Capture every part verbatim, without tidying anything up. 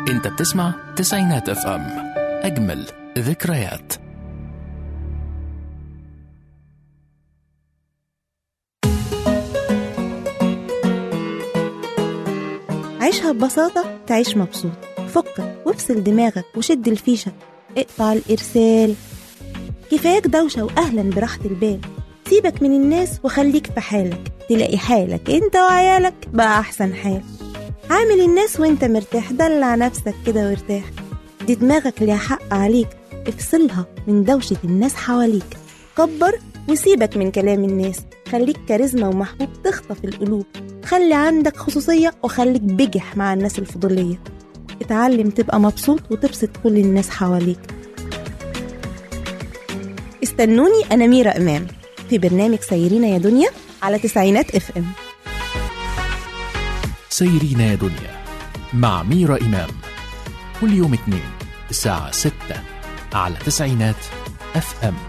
انت بتسمع تسعينات اف ام، اجمل ذكريات. عيشها ببساطة تعيش مبسوط. فكك وافصل دماغك وشد الفيشة، اقطع الإرسال، كفاياك دوشة وأهلا براحة البال. سيبك من الناس وخليك في حالك، تلاقي حالك انت وعيالك بقى أحسن حال. عامل الناس وانت مرتاح، دلع نفسك كده وارتاح. دي دماغك ليها حق عليك، افصلها من دوشة الناس حواليك. كبر وسيبك من كلام الناس، خليك كاريزما ومحبوب تخطف القلوب. خلي عندك خصوصية وخليك بجح مع الناس الفضولية. اتعلم تبقى مبسوط وتبسط كل الناس حواليك. استنوني أنا ميرا إمام في برنامج سيرينا يا دنيا على تسعينات اف ام. سيرينا يا دنيا مع ميرا إمام، كل يوم اثنين الساعة ستة على تسعينات اف ام.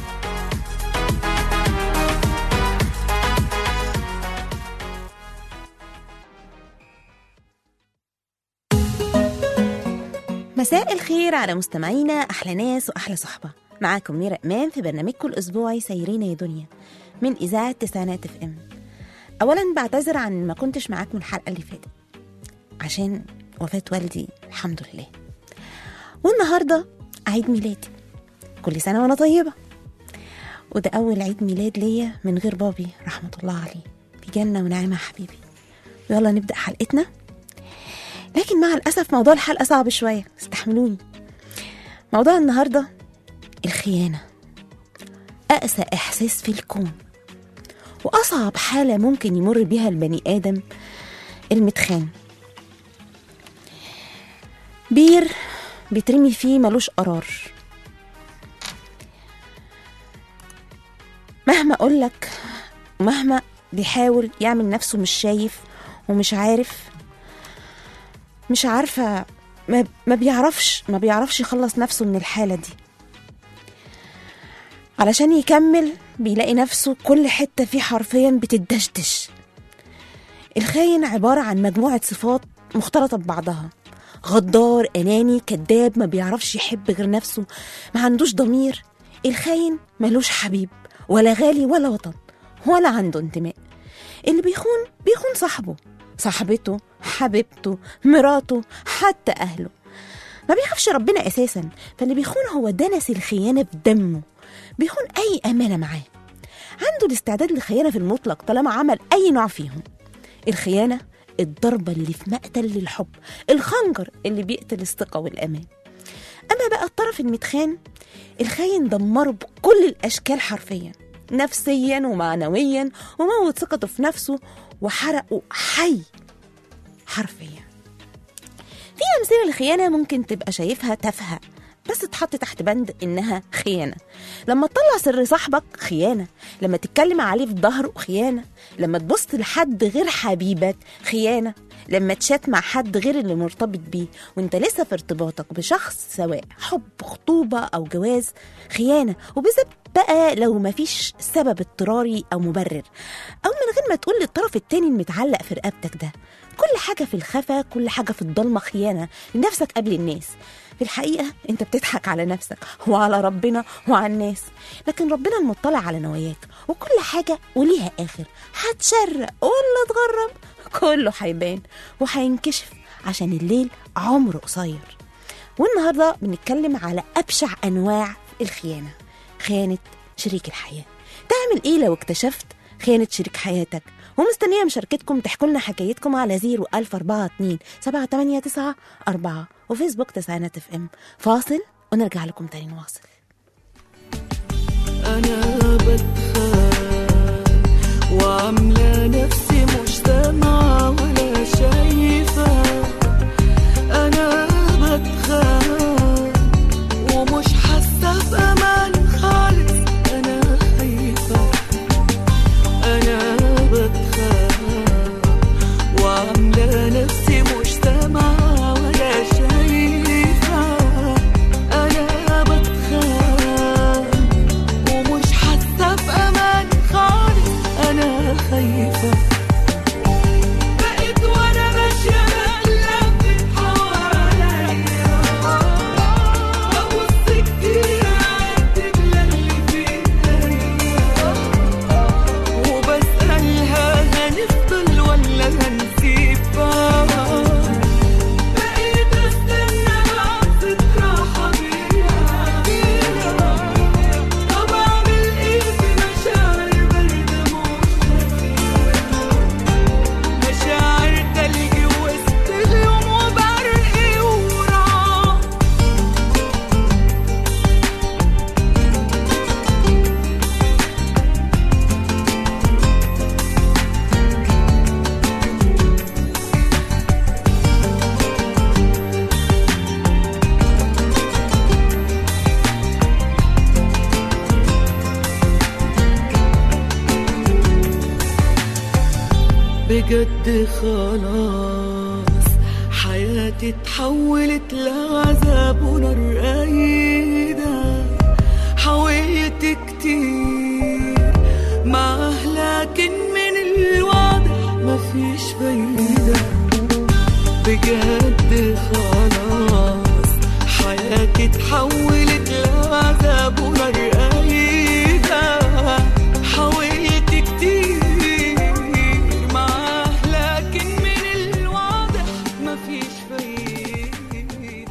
مساء الخير على مستمعينا، أحلى ناس وأحلى صحبة. معاكم ميرا إمام في برنامجكم الأسبوعي سيرينا يا دنيا من إذاعة تسعينات اف ام. أولا بعتذر عن ما كنتش معاكم الحلقة اللي فاتت عشان وفاة والدي الحمد لله، والنهاردة عيد ميلادي. كل سنة وأنا طيبة، وده أول عيد ميلاد ليا من غير بابي رحمة الله عليه، في جنة ونعمة حبيبي. يلا نبدأ حلقتنا، لكن مع الأسف موضوع الحلقة صعب شوية، استحملوني. موضوع النهاردة الخيانة، أقسى إحساس في الكون وأصعب حالة ممكن يمر بيها البني آدم، المتخان. بير بيترمي فيه ملوش قرار. مهما أقولك ومهما بيحاول يعمل نفسه مش شايف ومش عارف، مش عارفة، ما, ما بيعرفش ما بيعرفش يخلص نفسه من الحالة دي. علشان يكمل بيلاقي نفسه كل حتة فيه حرفيا بتدشدش. الخاين عبارة عن مجموعة صفات مختلطة ببعضها: غدار، أناني، كذاب، ما بيعرفش يحب غير نفسه، ما عندوش ضمير. الخاين ملوش حبيب ولا غالي ولا وطن ولا عنده انتماء. اللي بيخون بيخون صاحبه، صاحبته، حبيبته، مراته، حتى أهله. ما بيخافش ربنا أساسا. فاللي بيخون هو دنس الخيانة في دمه، بيخون أي أمانة معاه. عنده الاستعداد للخيانة في المطلق طالما عمل أي نوع فيهم. الخيانة الضربة اللي في مقتل للحب، الخنجر اللي بيقتل الثقة والأمان. أما بقى الطرف المتخان، الخاين دمره بكل الأشكال حرفيا، نفسيا ومعنويا، وموت ثقته في نفسه وحرقه حي حرفيا. في أمثلة الخيانة ممكن تبقى شايفها تافهة، بس تحط تحت بند إنها خيانة. لما تطلع سر صاحبك خيانة، لما تتكلم عليه في ظهره خيانة، لما تبص لحد غير حبيبك خيانة، لما تشات مع حد غير اللي مرتبط بيه وانت لسه في ارتباطك بشخص، سواء حب، خطوبة أو جواز، خيانة. وبالذات بقى لو مفيش سبب اضطراري أو مبرر، أو من غير ما تقول للطرف التاني المتعلق في رقبتك ده. كل حاجة في الخفا، كل حاجة في الضلمة خيانة لنفسك قبل الناس. في الحقيقة انت بتضحك على نفسك وعلى ربنا وعلى الناس، لكن ربنا المطلع على نواياك، وكل حاجة وليها آخر. هتشرق ولا تغرب كله هيبان وهينكشف، عشان الليل عمره قصير. والنهاردة بنتكلم على أبشع أنواع الخيانة، خيانة شريك الحياة. تعمل إيه لو اكتشفت خيانة شريك حياتك؟ ومستنية مشاركتكم، تحكوا لنا حكايتكم على زيرو ألف أربعة اتنين سبعة تمانية تسعة أربعة وفيسبوك تسعينات اف ام. فاصل ونرجع لكم تاني نواصل. أنا بتخاف وعاملة نفسي مش سامعة ولا شايفة. أنا بتخاف ومش حاسة بأمان خالص، أنا خايفة. أنا بتخاف وعاملة نفسي مش سامعة ولا شايفة. أنا بتخاف ومش حاسة بأمان خالص، أنا خايفة. بجد خلاص حياتي اتحولت لعذاب ونار قايدة. حاولت كتير معاه لكن من الواضح مفيش فايدة. بجد خلاص حياتي اتحولت لعذاب ونار قايدة. حاولت كتير معاه لكن من الواضح مفيش فايدة.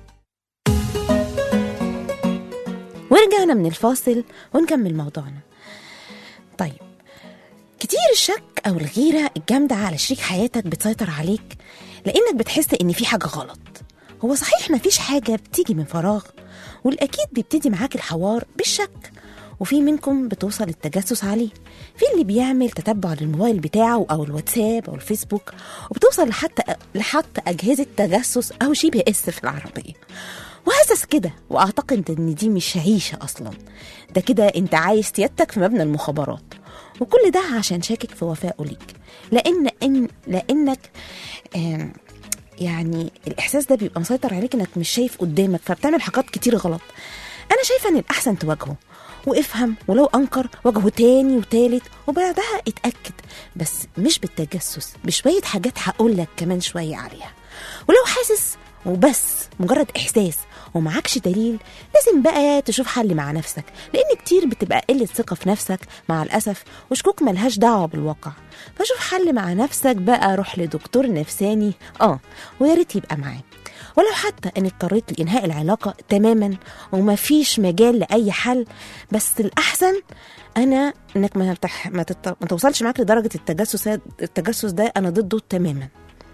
ورجعنا من الفاصل ونكمل موضوعنا. طيب، كتير الشك أو الغيرة الجامدة على شريك حياتك بتسيطر عليك لأنك بتحس إن في حاجة غلط. هو صحيح مفيش حاجة بتيجي من فراغ، والأكيد بيبتدي معاك الحوار بالشك، وفي منكم بتوصل التجسس عليه. في اللي بيعمل تتبع للموبايل بتاعه أو الواتساب أو الفيسبوك، وبتوصل لحتى لحتى أجهزة تجسس أو جي بي اس في العربية. وحاسس كده، واعتقد ان دي مش عيشة اصلا، ده كده انت عايز سيادتك في مبنى المخابرات، وكل ده عشان شاكك في وفائه ليك. لان ان لانك يعني الاحساس ده بيبقى مسيطر عليك، انك مش شايف قدامك، فبتعمل حاجات كتير غلط. انا شايفه ان الاحسن تواجهه وافهم، ولو انكر واجهه تاني وتالت، وبعدها اتاكد، بس مش بالتجسس، بشويه حاجات هقول لك كمان شويه عليها. ولو حاسس وبس مجرد احساس ومعكش دليل، لازم بقى تشوف حل مع نفسك، لان كتير بتبقى قلة ثقة في نفسك مع الاسف، وشكوك ملهاش دعوة بالواقع. فشوف حل مع نفسك بقى، روح لدكتور نفساني اه ويا ريت يبقى معاه. ولو حتى ان اضطريت لانهاء العلاقة تماما ومفيش مجال لاي حل، بس الاحسن انا انك ما, تح... ما, تت... ما توصلش معاك لدرجة التجسس التجسس ده انا ضده تماما.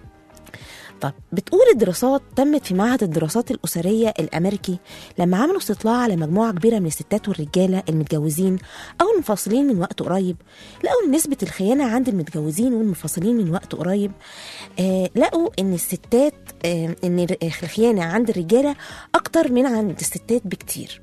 طب بتقول الدراسات تمت في معهد الدراسات الأسرية الأمريكي لما عملوا استطلاع على مجموعة كبيرة من الستات والرجالة المتجوزين أو المنفصلين من وقت قريب، لقوا إن نسبة الخيانة عند المتجوزين والمنفصلين من وقت قريب آه لقوا إن الستات آه إن الخيانة عند الرجالة أكتر من عند الستات بكتير،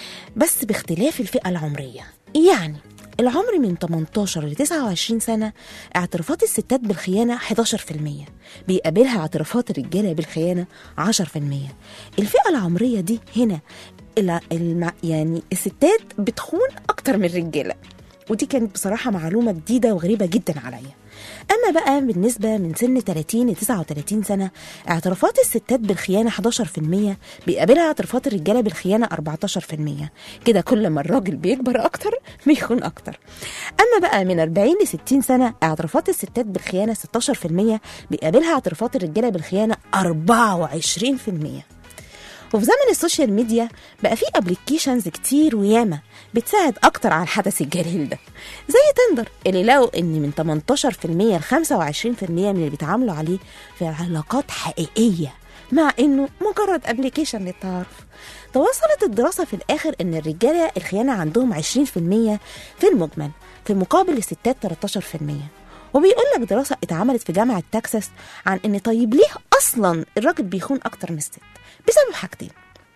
بس باختلاف الفئة العمرية. يعني العمر من تمنتاشر ل تسعة وعشرين سنة اعترافات الستات بالخيانة حداشر بالمية، بيقابلها اعترافات الرجالة بالخيانة عشرة بالمية. الفئة العمرية دي هنا الم... يعني الستات بتخون أكتر من الرجالة، ودي كانت بصراحة معلومة جديدة وغريبة جدا عليا. أما بقى بالنسبة من سن تلاتين ل تسعة وتلاتين سنة اعترافات الستات بالخيانة حداشر بالمية، بيقابلها اعترافات الرجالة بالخيانة أربعتاشر بالمية. كده كل ما الراجل بيكبر أكتر بيخون أكتر. أما بقى من أربعين ل ستين سنة اعترافات الستات بالخيانة ستاشر بالمية، بيقابلها اعترافات الرجالة بالخيانة أربعة وعشرين بالمية. وفي زمن السوشيال ميديا بقى في ابليكيشنز كتير وياما بتساعد اكتر على الحدث الجليل ده، زي تندر اللي لقوا ان من تمنتاشر بالمية ل خمسة وعشرين بالمية من اللي بيتعاملوا عليه في علاقات حقيقية، مع انه مجرد ابليكيشن للتعارف. توصلت الدراسة في الاخر ان الرجالة الخيانة عندهم عشرين بالمية في المجمل، في مقابل الستات تلتاشر بالمية. وبيقول لك دراسة اتعملت في جامعة تكساس عن ان طيب ليه اصلا الراجل بيخون اكتر من الست؟ بسبب حاجتين.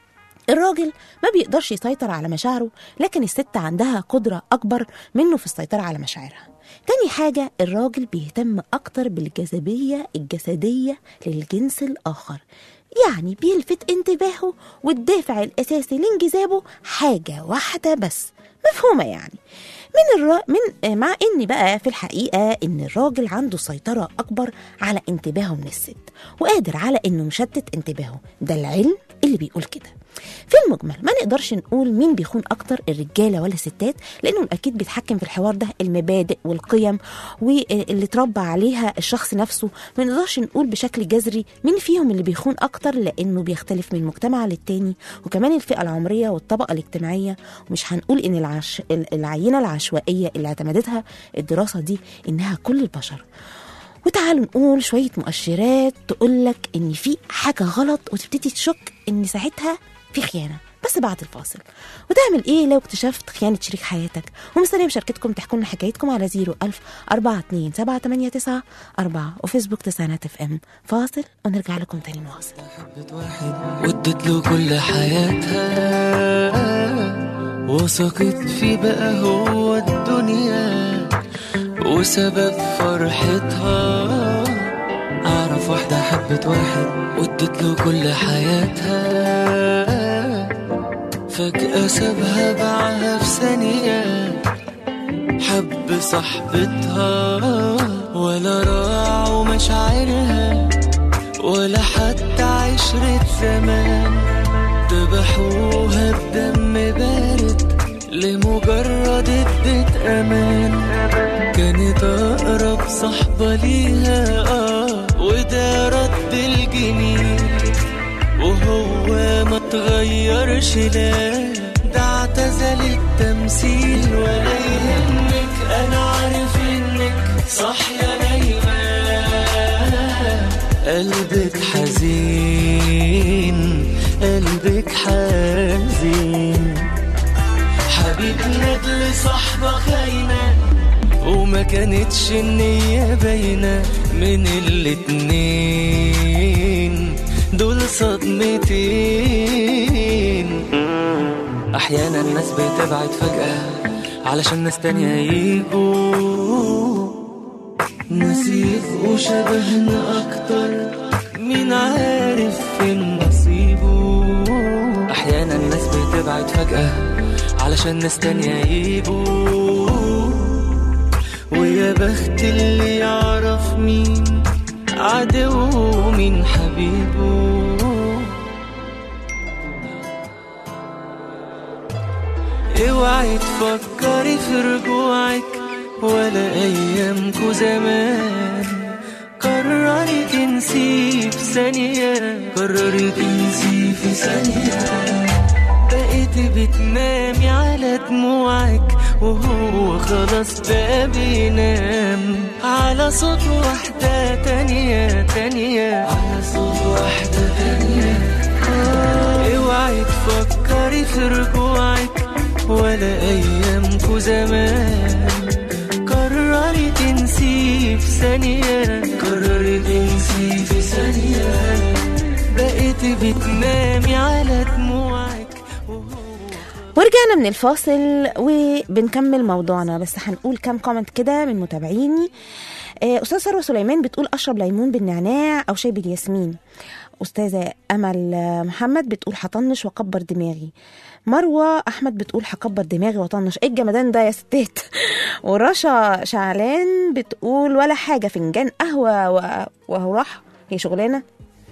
الراجل ما بيقدرش يسيطر على مشاعره، لكن الست عندها قدرة أكبر منه في السيطرة على مشاعرها. تاني حاجة، الراجل بيهتم أكتر بالجاذبية الجسدية للجنس الآخر، يعني بيلفت انتباهه والدافع الأساسي لانجذابه حاجة واحدة بس، مفهومة يعني. من الرا... من مع ان بقى في الحقيقه ان الراجل عنده سيطره اكبر على انتباهه من الست، وقادر على انه مشتت انتباهه، ده العلم اللي بيقول كده. في المجمل ما نقدرش نقول مين بيخون اكتر، الرجاله ولا الستات، لانه اكيد بيتحكم في الحوار ده المبادئ والقيم واللي اتربى عليها الشخص نفسه. ما نقدرش نقول بشكل جذري مين فيهم اللي بيخون اكتر، لانه بيختلف من مجتمع للتاني، وكمان الفئه العمريه والطبقه الاجتماعيه. ومش هنقول ان العش... العينه العشوائيه اللي اعتمدتها الدراسه دي انها كل البشر. وتعالوا نقول شويه مؤشرات تقولك ان في حاجه غلط، وتبتدي تشك ان ساعتها في خيانة، بس بعد الفاصل. وتعمل ايه لو اكتشفت خيانة شريك حياتك؟ ومستنيه مشاركتكم، تحكوا لنا حكايتكم على زيرو ألف أربعة اتنين سبعة تمانية تسعة أربعة وفيسبوك تسعينات اف ام. فاصل ونرجع لكم تاني نواصل. حبت واحد وادت له كل حياتها، وثقت فيه بقى هو الدنيا، وسبب فرحتها. أعرف واحدة حبت واحد وادت له كل حياتها، فجأة سابها باعها في ثانية. حب صاحبتها ولا راعوا مشاعرها ولا حتى عشرة زمان، ذبحوها بدم بارد لمجرد ادت امان. كانت اقرب صحبة ليها اه وده رد الجميل، وهو ما تغيرش لا ده اعتزل التمثيل. ولا يهمك انا عارف انك صاحية نايمة، قلبك حزين قلبك حزين. حبيب ندل صحبة خاينة وما كانتش النية باينة، من الاتنين دول صدمتين. احيانا الناس بتبعد فجأة علشان ناس تانية يجوا، ناس يبقوا شبهنا اكتر مين عارف فين نصيبه. احيانا الناس بتبعد فجأة علشان ناس تانية يجوا، ويا بخت اللي يعرف مين عدو ومين حبيبه. اوعي تفكري في رجوعك ولا ايامكو زمان، قرري تنسي في ثانية، قرري تنسي في ثانية. بقيت بتنامي على دموعك وهو خلاص بقى بينام على صوت واحدة تانية تانية، على صوت واحدة تانية. آه اوعي تفكري في رجوعك ولا ايامكو زمان، قرري تنسي في ثانية، قرري تنسي في ثانية. بقيت بتنامي على دموعك. ورجعنا من الفاصل وبنكمل موضوعنا، بس هنقول كام كومنت كده من متابعيني. أستاذ ثروة سليمان بتقول أشرب ليمون بالنعناع أو شاي بالياسمين. أستاذة أمل محمد بتقول هطنش وأكبر دماغي. مروة أحمد بتقول هكبر دماغي وأطنش. إيه الجمدان ده يا ستات. ورشا شعلان بتقول ولا حاجة، فنجان قهوة وهو راح هي شغلانة.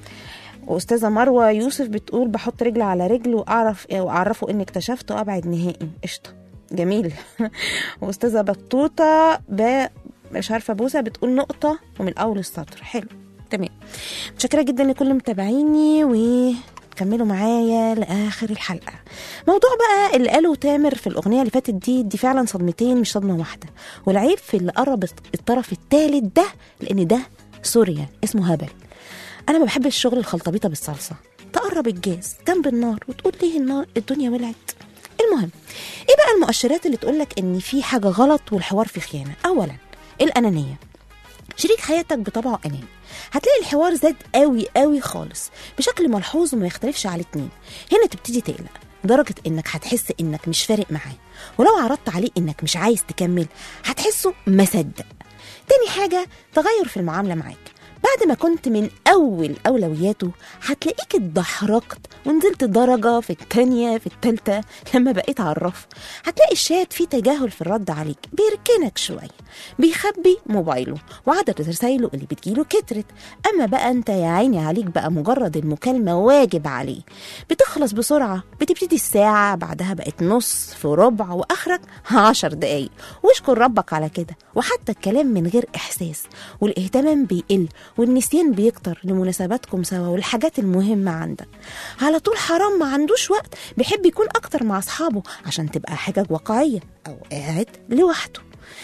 واستاذه مروه يوسف بتقول بحط رجل على رجل واعرف واعرفه اني اكتشفت وابعد نهائي. قشطه جميل. واستاذه بطوطه ب... مش عارفه بوسه بتقول نقطه ومن اول السطر. حلو تمام، متشكره جدا لكل متابعيني وكملوا معايا لاخر الحلقه. موضوع بقى اللي قاله تامر في الاغنيه اللي فاتت دي دي فعلا صدمتين مش صدمه واحده، والعيب في اللي قرب الطرف الثالث ده، لان ده سوريا اسمه هبل. انا ما بحبش الشغل الخلطبيطه بالصلصه، تقرب الجاز جنب النار وتقول ليه النار الدنيا ولعت. المهم ايه بقى المؤشرات اللي تقولك ان في حاجه غلط والحوار في خيانه؟ اولا الانانيه، شريك حياتك بطبعه اناني، هتلاقي الحوار زاد قوي قوي خالص بشكل ملحوظ وما يختلفش على اتنين. هنا تبتدي تقلق لدرجه انك هتحس انك مش فارق معاه، ولو عرضت عليه انك مش عايز تكمل هتحسه ما صدق. تاني حاجه تغير في المعامله معاك، بعد ما كنت من أول أولوياته هتلاقيك اتدحرجت ونزلت درجة في التانية في التالتة. لما بقيت عرف هتلاقي الشات فيه تجاهل في الرد عليك، بيركنك شوية، بيخبي موبايله وعدد رسايله اللي بتجيله كترت. أما بقى أنت يا عيني عليك بقى مجرد المكالمة واجب عليه، بتخلص بسرعة، بتبتدي الساعة بعدها بقت نص في ربع وآخرك عشر دقايق. واشكر ربك على كده. وحتى الكلام من غير إحساس، والاهتمام بيقل والنسيان بيكتر لمناسباتكم سوا والحاجات المهمة عندك. على طول حرام ما عندوش وقت، بيحب يكون أكتر مع أصحابه عشان تبقى حاجة واقعية، أو قاعد لوحده.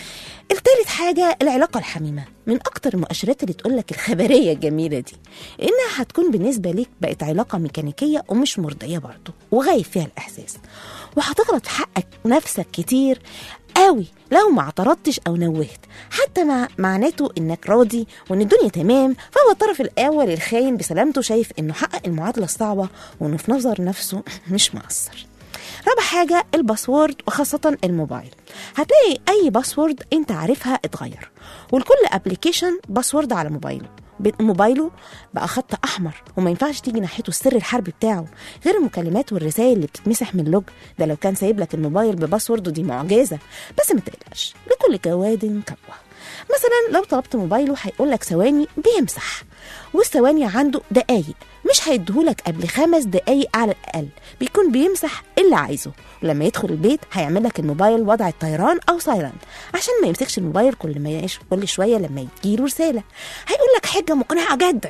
التالت حاجة العلاقة الحميمة، من أكتر المؤشرات اللي تقولك الخبرية الجميلة دي، إنها هتكون بالنسبة ليك بقت علاقة ميكانيكية ومش مرضية برضه وغايب فيها الإحساس، وهتغلط في حقك نفسك كتير قوي لو ما اعترضتش او نوهت، حتى مع معناته انك راضي وان الدنيا تمام. فهو الطرف الاول الخاين بسلامته شايف انه حقق المعادله الصعبه وانه في نظر نفسه مش مقصر. رابع حاجة الباسورد، وخاصة الموبايل. هتلاقي أي باسورد أنت عارفها اتغير، والكل أبليكيشن باسورد على موبايله موبايله بقى خط أحمر وما ينفعش تيجي ناحيته السر الحربي بتاعه، غير المكالمات والرسائل اللي بتتمسح من اللوج. ده لو كان سايب لك الموبايل بباسورد دي معجزة، بس ما تقلقش، لكل جواد كبوة. مثلا لو طلبت موبايله هيقول لك ثواني بيمسح، والثواني عنده دقايق، مش هيديهولك قبل خمس دقايق على الأقل، بيكون بيمسح اللي عايزه. ولما يدخل البيت هيعمل لك الموبايل وضع الطيران أو سايلنت عشان ما يمسكش الموبايل كل ما يعيش كل شوية لما يجيله رسالة. هيقول لك حاجة مقنعة جدا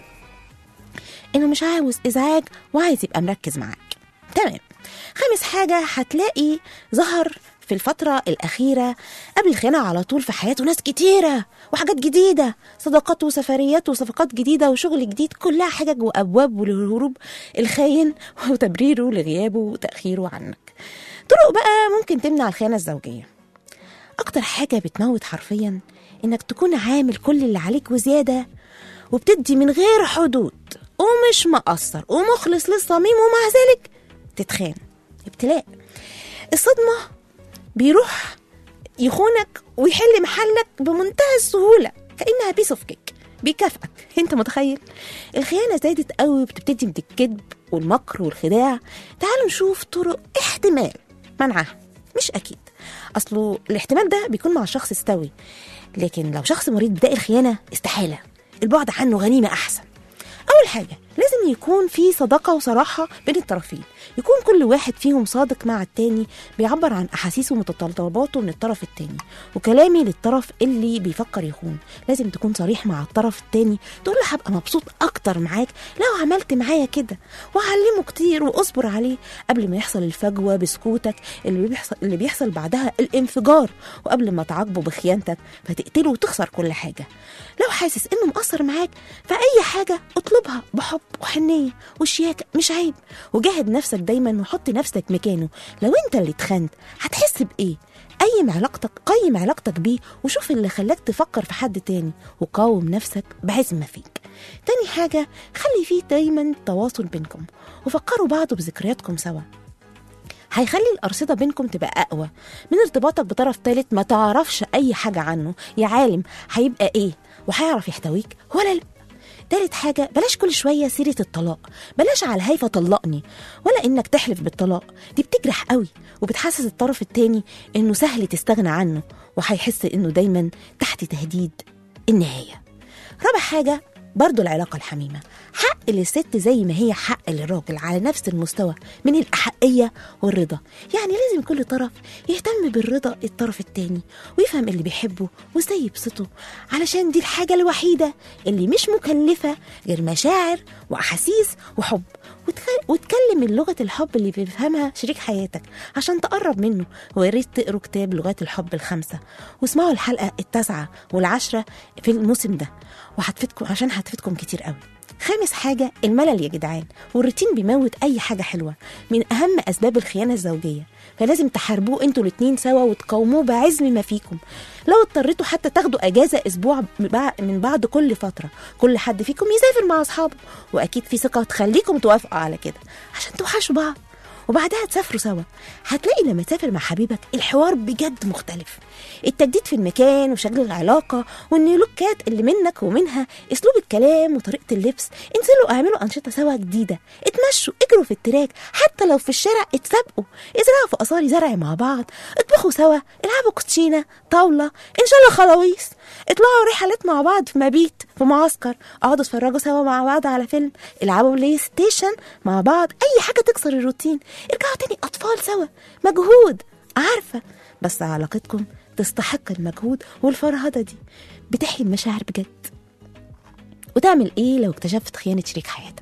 إنه مش عاوز إزعاج وعايز يبقى مركز معاك. تمام. خامس حاجة هتلاقي ظهر في الفترة الأخيرة قبل الخيانة على طول في حياته ناس كتيرة وحاجات جديدة، صداقات وسفريات وصفقات جديدة وشغل جديد، كلها حجج وأبواب لهروب الخاين وتبريره لغيابه وتأخيره عنك. طرق بقى ممكن تمنع الخيانة الزوجية. أكتر حاجة بتموت حرفيا إنك تكون عامل كل اللي عليك وزيادة، وبتدي من غير حدود، ومش مقصر ومخلص للصميم، ومع ذلك تتخان. ابتلاء. الصدمة بيروح يخونك ويحل محلك بمنتهى السهولة كأنها بيس اوف كيك، بيكافئك. انت متخيل؟ الخيانة زادت قوي وبتبتدي من الكذب والمكر والخداع. تعالوا نشوف طرق احتمال منعها، مش أكيد، أصله الاحتمال ده بيكون مع شخص استوي، لكن لو شخص مريض بداء الخيانة استحالة، البعد عنه غنيمة أحسن. أول حاجة لازم يكون في صداقة وصراحة بين الطرفين، يكون كل واحد فيهم صادق مع التاني، بيعبر عن أحاسيسه ومتطلباته من الطرف التاني. وكلامي للطرف اللي بيفكر يخون، لازم تكون صريح مع الطرف التاني، تقول له هبقى مبسوط أكتر معاك لو عملت معايا كده، وعلمه كتير واصبر عليه قبل ما يحصل الفجوة بسكوتك اللي بيحصل, اللي بيحصل بعدها الانفجار، وقبل ما تعاقبه بخيانتك فتقتله وتخسر كل حاجة. لو حاسس إنه مقصر معاك فأي حاجة اطلبها بحب وحنية وشياكة، مش عيب. وجاهد نفسك دايما وحط نفسك مكانه. لو انت اللي اتخنت هتحس بايه؟ قيم علاقتك قيم علاقتك بيه وشوف اللي خلاك تفكر في حد تاني، وقاوم نفسك بعزم فيك. تاني حاجة خلي فيه دايما تواصل بينكم، وفكروا بعض بذكرياتكم سوا، هيخلي الأرصدة بينكم تبقى أقوى من ارتباطك بطرف ثالث ما تعرفش أي حاجة عنه. يا عالم هيبقى إيه وهيعرف يحتويك ولا لا. تالت حاجة بلاش كل شوية سيرة الطلاق، بلاش على الهايفة طلقني، ولا إنك تحلف بالطلاق، دي بتجرح قوي وبتحسس الطرف التاني إنه سهل تستغنى عنه، وهيحس إنه دايما تحت تهديد النهاية. رابع حاجة برضو العلاقة الحميمة، حق للست زي ما هي حق للراجل على نفس المستوى من الأحقية والرضا. يعني لازم كل طرف يهتم بالرضا الطرف التاني، ويفهم اللي بيحبه وازاي يبسطه، علشان دي الحاجة الوحيدة اللي مش مكلفة غير مشاعر وأحاسيس وحب. وتكلم اللغة الحب اللي بيفهمها شريك حياتك عشان تقرب منه. وياريت تقروا كتاب لغات الحب الخمسة، واسمعوا الحلقة التاسعة والعشرة في الموسم ده، وهتفيدكم عشان هتفيدكم كتير قوي. خامس حاجة الملل يا جدعان، والروتين بيموت أي حاجة حلوة، من أهم أسباب الخيانة الزوجية، فلازم تحاربوه انتوا الاتنين سوا وتقاوموه بعزم ما فيكم. لو اضطريتوا حتى تاخدوا أجازة أسبوع من بعد كل فترة، كل حد فيكم يسافر مع أصحابه، وأكيد في ثقة تخليكم توافقوا على كده عشان توحشوا بعض، وبعدها تسافروا سوا. هتلاقي لما تسافر مع حبيبك الحوار بجد مختلف، التجديد في المكان وشكل العلاقة والنيلوكات اللي منك ومنها، اسلوب الكلام وطريقة اللبس. انزلوا اعملوا انشطة سوا جديدة، اتمشوا، اجروا في التراك، حتى لو في الشارع اتسابقوا، ازرعوا في قصاري زرع مع بعض، اطبخوا سوا، العبوا كوتشينة، طاولة، ان شاء الله خلاويص، اطلعوا رحلات مع بعض في مبيت، في معسكر، اقعدوا اتفرجوا سوا مع بعض على فيلم، العبوا بلاي ستيشن مع بعض، اي حاجة تكسر الروتين. ارجعوا تاني أطفال سوا، مجهود عارفة، بس علاقتكم تستحق المجهود والفرهدة دي، بتحيي المشاعر بجد. وتعمل إيه لو اكتشفت خيانة شريك حياتك؟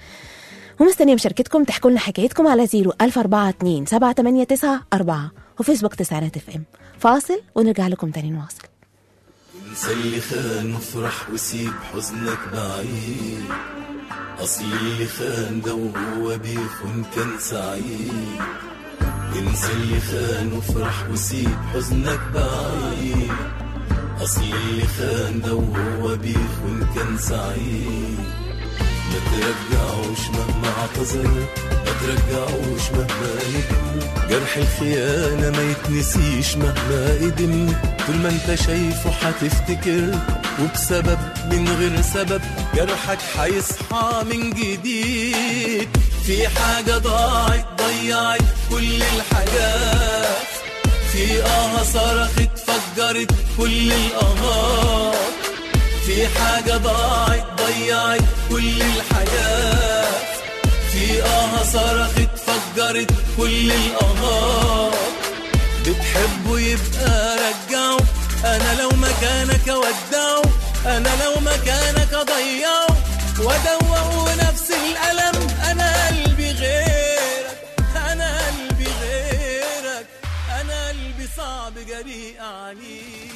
ومستنية مشاركتكم، تحكوا لنا حكايتكم على زيرو ألف أربعة اتنين سبعة تمانية تسعة أربعة وفيسبوك تسعينات اف ام. فاصل ونرجع لكم تاني نواصل. انسى اللي خان وافرح وسيب حزنك بعيد، أصل اللي خان ده وهو بيخون كان سعيد. انسى اللي خان وافرح وسيب حزنك بعيد، أصل اللي خان ده وهو بيخون كان سعيد. ما ترجعوش مهما اعتذر، ما ترجعوش مهما ندم. جرح الخيانة ما يتنسيش مهما قدم، طول ما انت شايفه هتفتكر، وبسبب من غير سبب جرحك هيصحى من جديد. في حاجة ضاعت ضيعت كل الحاجات، في آه صرخت فجرت كل الآهات. في حاجة ضاعت ضيعت كل الحاجات، في آه صرخت فجرت كل الآهات. بتحبه يبقى رجعه، أنا لو مكانك ودعه، أنا لو مكانك أضيعه وأدوقه نفس الألم. أنا قلبي غيرك، أنا قلبي غيرك، أنا قلبي صعب جريء عليك.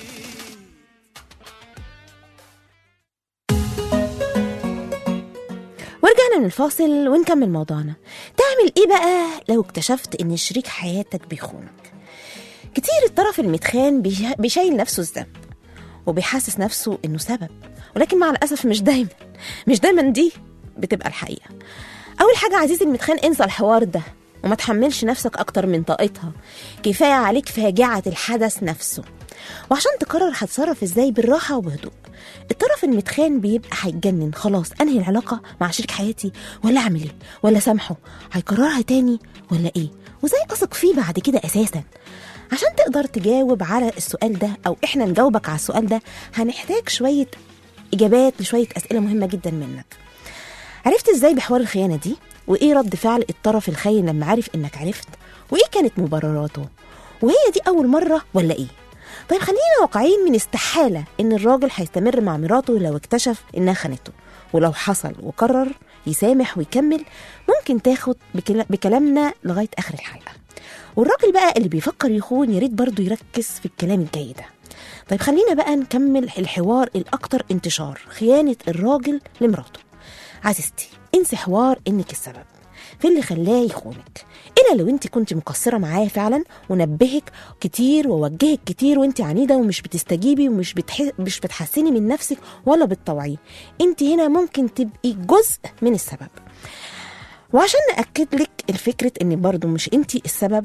ورجعنا من الفاصل ونكمل موضوعنا. تعمل ايه بقى لو اكتشفت ان شريك حياتك بيخونك؟ كتير الطرف المتخان بيشيل نفسه الذنب وبيحسس نفسه انه سبب، ولكن مع الاسف مش دايما مش دايما دي بتبقى الحقيقة. اول حاجة عزيزي المتخان، انسى الحوار ده وما تحملش نفسك اكتر من طاقتها. كفاية عليك فاجعة الحدث نفسه، وعشان تقرر هتصرف ازاي بالراحة وبهدوء. الطرف المتخان بيبقى هيتجنن، خلاص انهي العلاقة مع شريك حياتي ولا اعمل ايه، ولا سامحه هيكررها تاني ولا ايه، وزي اثق فيه بعد كده اساسا. عشان تقدر تجاوب على السؤال ده او احنا نجاوبك على السؤال ده، هنحتاج شوية اجابات لشوية اسئلة مهمة جدا منك. عرفت ازاي بحوار الخيانة دي؟ وايه رد فعل الطرف الخاين لما عرف انك عرفت؟ وايه كانت مبرراته؟ وهي دي اول مرة ولا ايه؟ طيب خلينا واقعيين، من استحالة ان الراجل هيستمر مع مراته لو اكتشف انها خانته، ولو حصل وقرر يسامح ويكمل ممكن تاخد بكلامنا لغاية اخر الحلقة. والراجل بقى اللي بيفكر يخون يريد برضو يركز في الكلام الجاي ده. طيب خلينا بقى نكمل الحوار الاكتر انتشار، خيانة الراجل لمراته. عزيزتي انسي حوار انك السبب في اللي خلاه يخونك، إلا لو انت كنت مقصرة معاه فعلا ونبهك كتير ووجهك كتير وانت عنيدة ومش بتستجيبي ومش بتح... مش بتحسني من نفسك ولا بتطوعيه. انت هنا ممكن تبقي جزء من السبب. وعشان نأكد لك الفكرة ان برضو مش انت السبب،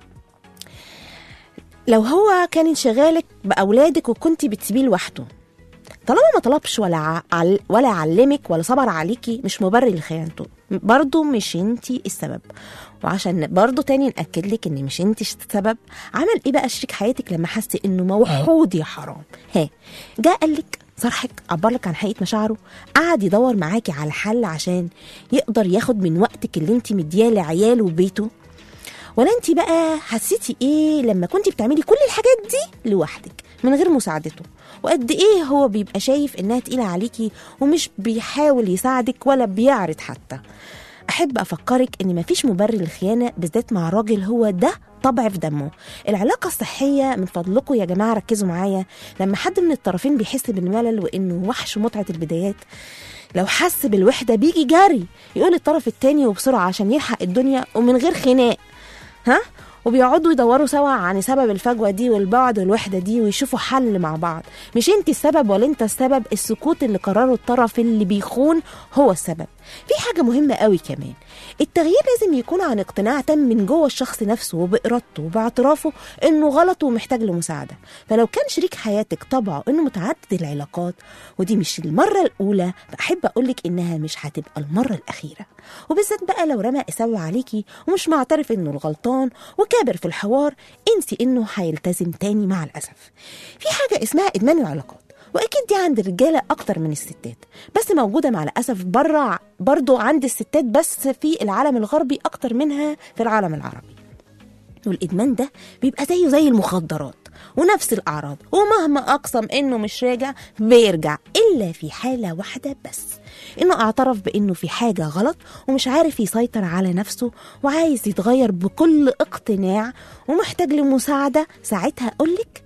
لو هو كان انشغالك بأولادك وكنت بتسيبيه لوحده، طالما ما طلبش ولا عل... ولا علمك ولا صبر عليكي، مش مبرر لخيانته، برضو مش انتي السبب. وعشان برضو تاني نأكد لك ان مش انتي السبب، عمل ايه بقى شريك حياتك لما حس انه موحود يا حرام؟ ها، جاء قالك صرحك، عبرلك عن حقيقة مشاعره، قعد يدور معاكي على حل عشان يقدر ياخد من وقتك اللي انتي مدياه لعياله وبيته؟ ولا انتي بقى حسيتي ايه لما كنتي بتعملي كل الحاجات دي لوحدك من غير مساعدته؟ وقد ايه هو بيبقى شايف انها تقيلة عليكي ومش بيحاول يساعدك ولا بيعرض حتى؟ احب افكرك ان مفيش مبرر للخيانة بالذات مع راجل هو ده طبع في دمه. العلاقة الصحية من فضلكم يا جماعة ركزوا معايا، لما حد من الطرفين بيحس بالملل وانه وحش متعة البدايات، لو حس بالوحدة بيجي جاري يقول الطرف التاني وبسرعة عشان يلحق الدنيا ومن غير خناق، ها؟ وبيقعدوا يدوروا سوا عن سبب الفجوة دي والبعد والوحدة دي ويشوفوا حل مع بعض. مش انت السبب ولا انت السبب، السكوت اللي قرره الطرف اللي بيخون هو السبب. في حاجة مهمة قوي كمان، التغيير لازم يكون عن اقتناع تام من جوه الشخص نفسه وبإرادته وباعترافه انه غلط ومحتاج لمساعدة. فلو كان شريك حياتك طبعه انه متعدد العلاقات ودي مش المرة الأولى، فأحب أقولك انها مش هتبقى المرة الأخيرة. وبالذات بقى لو رمى إساوة عليكي ومش معترف انه الغلطان وكابر في الحوار، انسي انه هيلتزم تاني مع الأسف. في حاجة اسمها إدمان العلاقات، واكيد دي عند الرجاله اكتر من الستات، بس موجوده مع الاسف بره برضو عند الستات، بس في العالم الغربي اكتر منها في العالم العربي. والادمان ده بيبقى زيه زي المخدرات ونفس الاعراض، ومهما اقسم انه مش راجع بيرجع، الا في حاله واحده بس، انه اعترف بانه في حاجه غلط ومش عارف يسيطر على نفسه وعايز يتغير بكل اقتناع ومحتاج لمساعده. ساعتها اقولك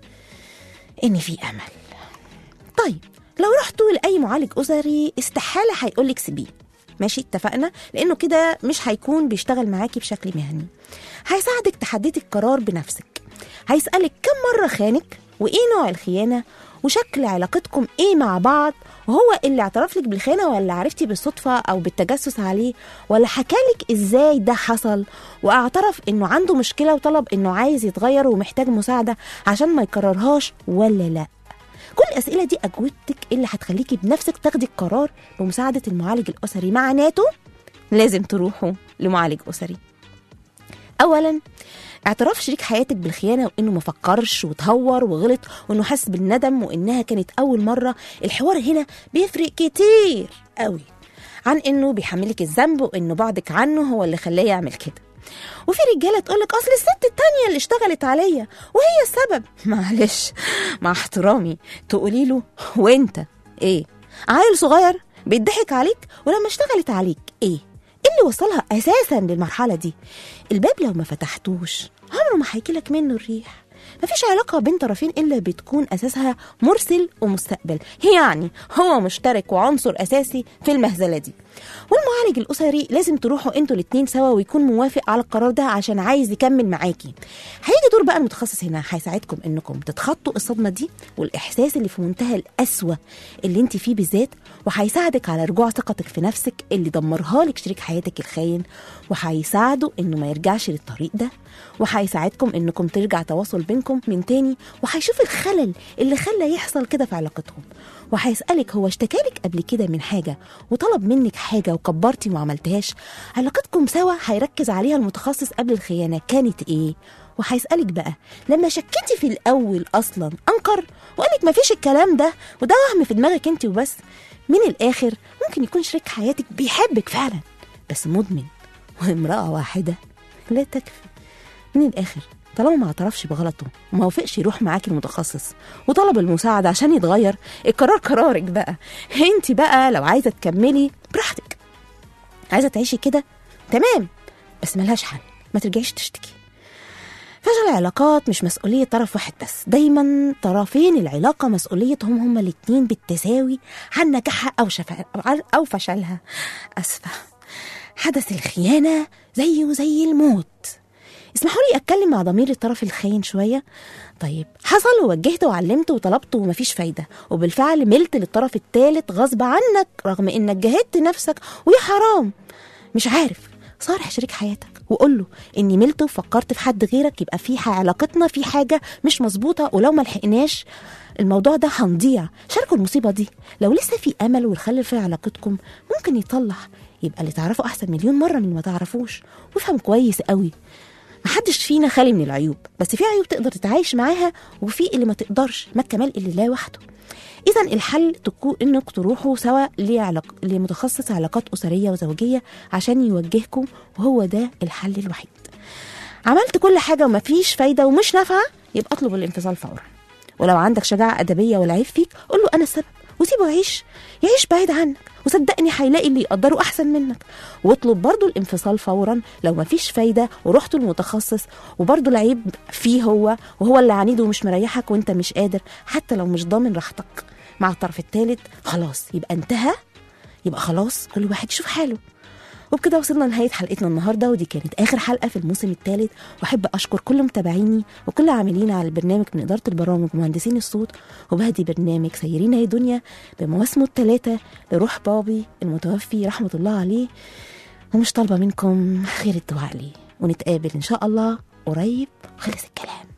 ان في امل. طيب لو رحتوا لأي معالج أسري استحالة هيقولك سيبيه، ماشي اتفقنا، لأنه كده مش هيكون بيشتغل معاكي بشكل مهني. هيساعدك تحددي القرار بنفسك، هيسألك كم مرة خانك وإيه نوع الخيانة وشكل علاقتكم ايه مع بعض، وهو اللي اعترف لك بالخيانة ولا عرفتي بالصدفة او بالتجسس عليه، ولا حكالك ازاي ده حصل واعترف انه عنده مشكلة وطلب انه عايز يتغير ومحتاج مساعدة عشان ما يكررهاش ولا لا. كل الأسئلة دي أجوبتك اللي هتخليكي بنفسك تاخدي القرار بمساعدة المعالج الأسري. معناته لازم تروحوا لمعالج أسري. أولا، اعتراف شريك حياتك بالخيانة وإنه ما فكرش وتهور وغلط وإنه حس بالندم وإنها كانت أول مرة. الحوار هنا بيفرق كتير قوي عن إنه بيحملك الذنب وإنه بعدك عنه هو اللي خلاه يعمل كده. وفي رجاله تقولك اصل الست التانية اللي اشتغلت عليا وهي السبب. معلش مع احترامي تقولي له وانت ايه؟ عيل صغير بيضحك عليك؟ ولما اشتغلت عليك ايه؟ ايه اللي وصلها اساسا للمرحله دي؟ الباب لو ما فتحتوش عمره ما هيجيلك منه الريح. مفيش علاقة بين طرفين إلا بتكون أساسها مرسل ومستقبل، يعني هو مشترك وعنصر أساسي في المهزلة دي. والمعالج الأسري لازم تروحوا انتوا الاتنين سوا ويكون موافق على القرار ده عشان عايز يكمل معاكي. هيجي دور بقى المتخصص هنا هيساعدكم انكم تتخطوا الصدمة دي والإحساس اللي في منتهى القسوة اللي انت فيه بالذات، وهيساعدك على رجوع ثقتك في نفسك اللي دمرها لك شريك حياتك الخاين، وهيساعده انه ما يرجعش للطريق ده، وهيساعدكم انكم ترجع تواصل بينكم من تاني، وهيشوف الخلل اللي خلى يحصل كده في علاقتهم، وهيسألك هو اشتكالك قبل كده من حاجة وطلب منك حاجة وكبرتي وما عملتهاش. علاقتكم سوا هيركز عليها المتخصص قبل الخيانة كانت ايه، وهيسألك بقى لما شكيتي في الأول أصلا أنكر وقالك مفيش الكلام ده وده وهم في دماغك انت وبس. من الآخر ممكن يكون شريك حياتك بيحبك فعلا بس مدمن، وامرأة واحدة لا تكفي. من الآخر طالما ما اعترفش بغلطه وما وافقش يروح معاكي المتخصص وطلب المساعدة عشان يتغير، القرار قرارك بقى. انت بقى لو عايزة تكملي براحتك، عايزة تعيشي كده تمام، بس ملهاش حل، ما ترجعيش تشتكي. فشل العلاقات مش مسؤولية طرف واحد بس، دايما طرفين العلاقة مسؤوليتهم هما الاتنين بالتساوي عن نجاحها أو, شفا أو فشلها. أسفة، حدث الخيانة زيه زي الموت. اسمحوا لي أتكلم مع ضمير الطرف الخاين شوية. طيب حصل ووجهت وعلمت وطلبت ومفيش فايدة، وبالفعل ملت للطرف الثالث غصب عنك رغم إنك جهدت نفسك ويا حرام. مش عارف، صارح شريك حياتك وقول له إني ملت وفكرت في حد غيرك، يبقى في علاقتنا في حاجة مش مظبوطة، ولو ما لحقناش الموضوع ده هنضيع. شاركوا المصيبة دي، لو لسه في أمل والخلل في علاقتكم ممكن يطلع، يبقى اللي تعرفه أحسن مليون مرة من ما تعرفوش. وافهم كويس قوي، محدش فينا خالي من العيوب، بس في عيوب تقدر تتعايش معاها وفي اللي ما تقدرش، ما الكمال اللي لا وحده. إذا الحل تكون إنك تروحوا سوا لعلاق... لمتخصص علاقات أسرية وزوجية عشان يوجهكم، وهو ده الحل الوحيد. عملت كل حاجة ومفيش فايدة ومش نافعة، يبقى اطلب الانفصال فورا. ولو عندك شجاعة أدبية والعيب فيك قول له أنا السبب وسيبه يعيش يعيش بعيد عنك، وصدقني هيلاقي اللي يقدره أحسن منك. واطلب برضو الانفصال فورا لو مفيش فايدة ورحتوا المتخصص وبرضو العيب فيه هو وهو اللي عنيد ومش مريحك وانت مش قادر، حتى لو مش ضامن راحتك مع الطرف الثالث، خلاص يبقى انتهى، يبقى خلاص كل واحد يشوف حاله. وبكده وصلنا لنهاية حلقتنا النهاردة، ودي كانت آخر حلقة في الموسم الثالث. وأحب أشكر كل متابعيني وكل عاملين على البرنامج من إدارة البرامج ومهندسين الصوت، وبهدي برنامج سيرينا يا دنيا بمواسمه الثلاثة لروح بابي المتوفي رحمة الله عليه. ومش طالبة منكم غير الدعاء لي، ونتقابل إن شاء الله قريب. خلص الكلام.